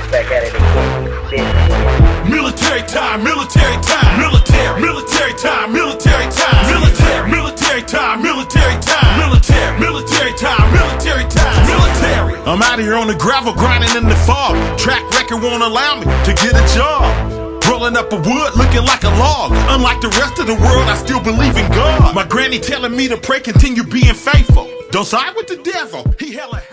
back at it again. Military time, military time, military, military time, military time, military, military time, military time, military, military time, military time, military. I'm out here on the gravel grinding in the fog. Track record won't allow me to get a job. Rolling up a wood looking like a log. Unlike the rest of the world, I still believe in God. My granny telling me to pray, continue being faithful. Don't side with the devil, he hella